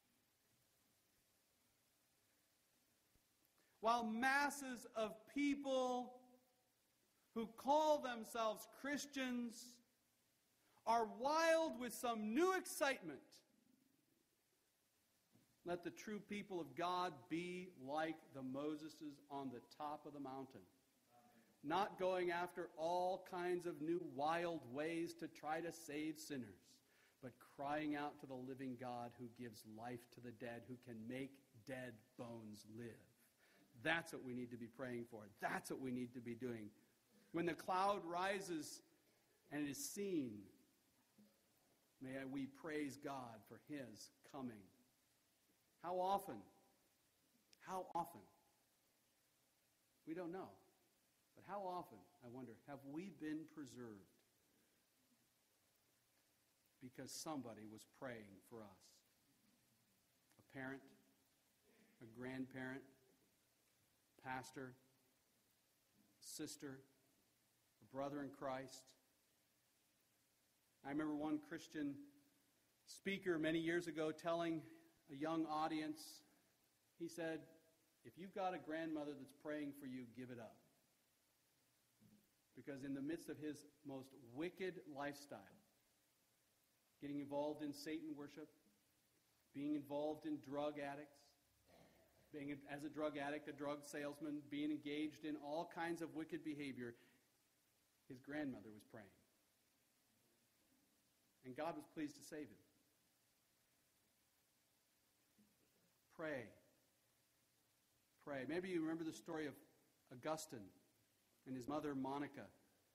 While masses of people who call themselves Christians are wild with some new excitement, let the true people of God be like the Moseses on the top of the mountain. Not going after all kinds of new wild ways to try to save sinners, but crying out to the living God who gives life to the dead, who can make dead bones live. That's what we need to be praying for. That's what we need to be doing. When the cloud rises and it is seen, may we praise God for His coming. How often? How often? We don't know. But how often, I wonder, have we been preserved because somebody was praying for us? A parent, a grandparent, pastor, sister, a brother in Christ. I remember one Christian speaker many years ago telling a young audience, he said, if you've got a grandmother that's praying for you, give it up. Because in the midst of his most wicked lifestyle, getting involved in Satan worship, being involved in drug addicts, being as a drug addict, a drug salesman, being engaged in all kinds of wicked behavior, his grandmother was praying. And God was pleased to save him. Pray. Pray. Maybe you remember the story of Augustine and his mother Monica.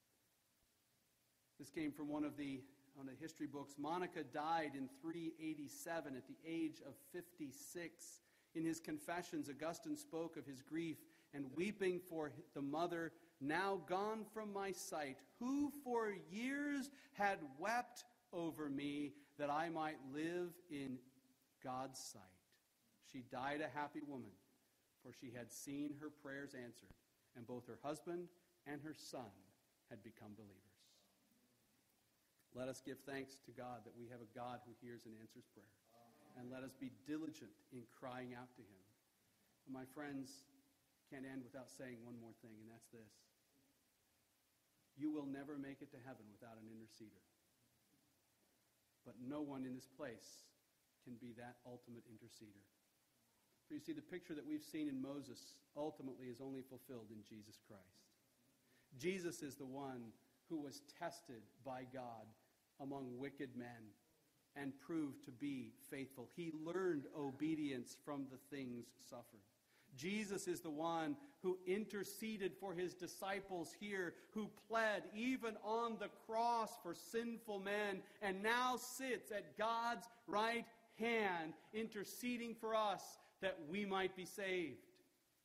This came from one of the history books. Monica died in 387 at the age of 56. In his Confessions, Augustine spoke of his grief and weeping for the mother, now gone from my sight, who for years had wept over me that I might live in God's sight. She died a happy woman, for she had seen her prayers answered, and both her husband and her son had become believers. Let us give thanks to God that we have a God who hears and answers prayer. And let us be diligent in crying out to him. And my friends, can't end without saying one more thing, and that's this. You will never make it to heaven without an interceder. But no one in this place can be that ultimate interceder. For you see, the picture that we've seen in Moses ultimately is only fulfilled in Jesus Christ. Jesus is the one who was tested by God among wicked men and proved to be faithful. He learned obedience from the things suffered. Jesus is the one who interceded for his disciples here, who pled even on the cross for sinful men, and now sits at God's right hand interceding for us that we might be saved.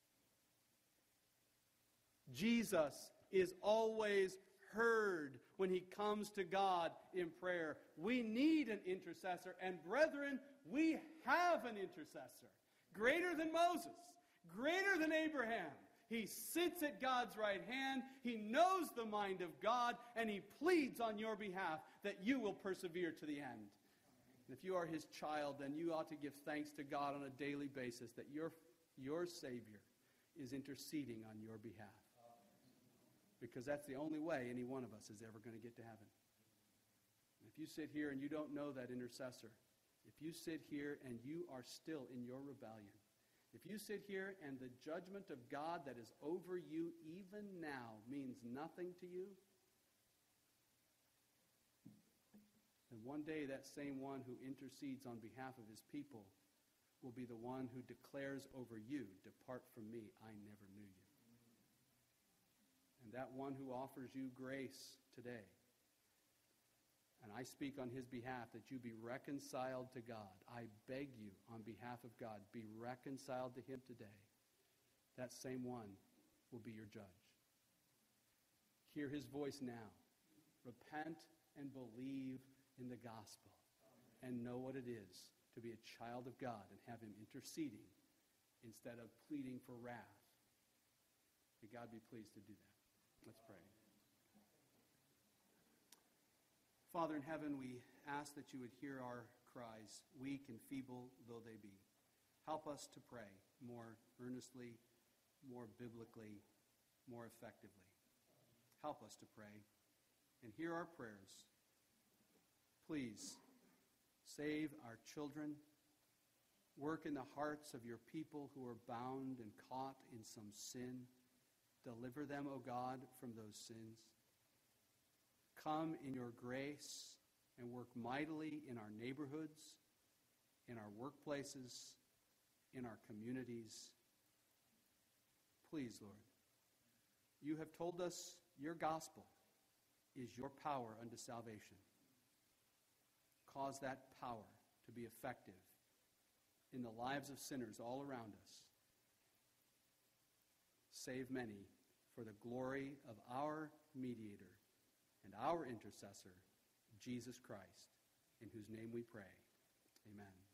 Jesus is always heard when he comes to God in prayer. We need an intercessor, and brethren, we have an intercessor. Greater than Moses, greater than Abraham. He sits at God's right hand, he knows the mind of God, and he pleads on your behalf that you will persevere to the end. And if you are his child, then you ought to give thanks to God on a daily basis that your Savior is interceding on your behalf. Because that's the only way any one of us is ever going to get to heaven. And if you sit here and you don't know that intercessor, if you sit here and you are still in your rebellion, if you sit here and the judgment of God that is over you even now means nothing to you, then one day that same one who intercedes on behalf of his people will be the one who declares over you, "Depart from me, I never knew you." And that one who offers you grace today, and I speak on his behalf that you be reconciled to God. I beg you on behalf of God, be reconciled to him today. That same one will be your judge. Hear his voice now. Repent and believe in the gospel and know what it is to be a child of God and have him interceding instead of pleading for wrath. May God be pleased to do that. Let's pray. Father in heaven, we ask that you would hear our cries, weak and feeble though they be. Help us to pray more earnestly, more biblically, more effectively. Help us to pray and hear our prayers. Please save our children. Work in the hearts of your people who are bound and caught in some sin. Deliver them, O God, from those sins. Come in your grace and work mightily in our neighborhoods, in our workplaces, in our communities. Please, Lord, you have told us your gospel is your power unto salvation. Cause that power to be effective in the lives of sinners all around us. Save many for the glory of our mediator and our intercessor, Jesus Christ, in whose name we pray. Amen.